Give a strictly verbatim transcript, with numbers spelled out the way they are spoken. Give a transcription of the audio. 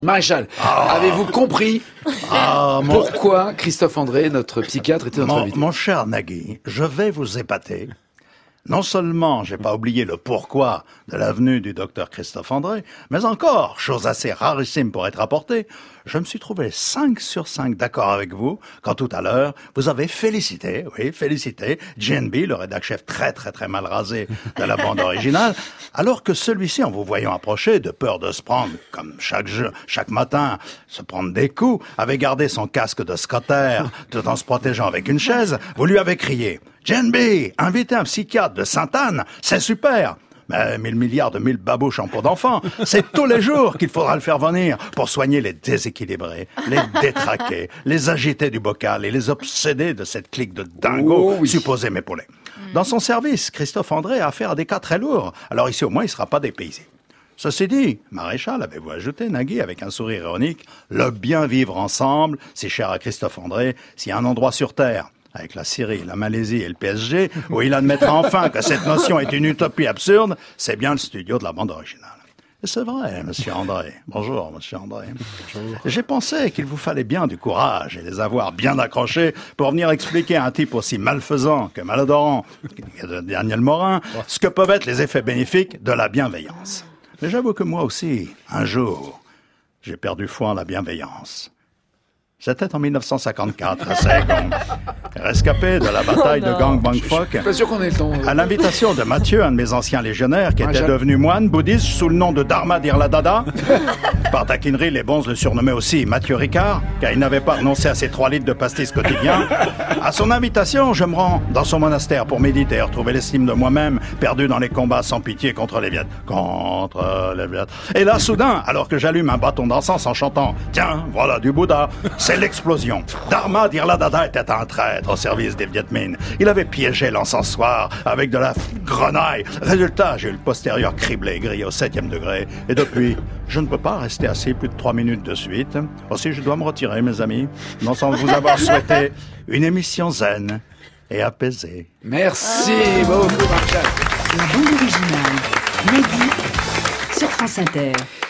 Maréchal, ah. avez-vous compris ah, mon... pourquoi Christophe André, notre psychiatre, était notre mon, invité? Mon cher Nagui, je vais vous épater. Non seulement j'ai pas oublié le pourquoi de la venue du docteur Christophe André, mais encore, chose assez rarissime pour être rapportée, je me suis trouvé cinq sur cinq d'accord avec vous quand tout à l'heure, vous avez félicité, oui, félicité G N B, le rédac chef très très très mal rasé de la bande originale, alors que celui-ci, en vous voyant approcher, de peur de se prendre, comme chaque jeu, chaque matin, se prendre des coups, avait gardé son casque de scotter tout en se protégeant avec une chaise, vous lui avez crié « G N B, inviter un psychiatre de Sainte-Anne, c'est super !» Mais mille milliards de mille babouches en peau d'enfant, c'est tous les jours qu'il faudra le faire venir pour soigner les déséquilibrés, les détraqués, les agités du bocal et les obsédés de cette clique de dingos oh, oui. supposés m'épauler. Dans son service, Christophe André a affaire à des cas très lourds, alors ici au moins il ne sera pas dépaysé. Ceci dit, Maréchal, avez-vous ajouté, Nagui, avec un sourire ironique, le bien vivre ensemble, si cher à Christophe André, s'il y a un endroit sur Terre, avec la Syrie, la Malaisie et le P S G, où il admettra enfin que cette notion est une utopie absurde, c'est bien le studio de la bande originale. Et c'est vrai, monsieur André. Bonjour, monsieur André. Bonjour. J'ai pensé qu'il vous fallait bien du courage et les avoir bien accrochés pour venir expliquer à un type aussi malfaisant que malodorant que Daniel Morin ce que peuvent être les effets bénéfiques de la bienveillance. Mais j'avoue que moi aussi, un jour, j'ai perdu foi en la bienveillance. C'était en mille neuf cent cinquante-quatre, à Saigon. Rescapé de la bataille oh de Gang Bang Pok, je suis pas sûr qu'on ait le temps. À l'invitation de Mathieu, un de mes anciens légionnaires, qui était devenu moine bouddhiste sous le nom de Dharma Dirla Dada. Par taquinerie, les bons le surnommaient aussi Mathieu Ricard, car il n'avait pas renoncé à ses trois litres de pastis quotidiens. À son invitation, je me rends dans son monastère pour méditer et retrouver l'estime de moi-même, perdu dans les combats sans pitié contre les Viettes. Contre les Viettes. Et là, soudain, alors que j'allume un bâton d'encens en chantant « Tiens, voilà du Bouddha », c'est l'explosion. Dharma Dirla Dada était un traître au service des Viet Minh. Il avait piégé l'encensoir avec de la grenaille. Résultat, j'ai eu le postérieur criblé, grillé au septième degré. Et depuis, je ne peux pas rester assis plus de trois minutes de suite. Aussi, je dois me retirer, mes amis, non sans vous avoir souhaité une émission zen et apaisée. Merci beaucoup, Marshall. La bande originale, Nagui, sur France Inter.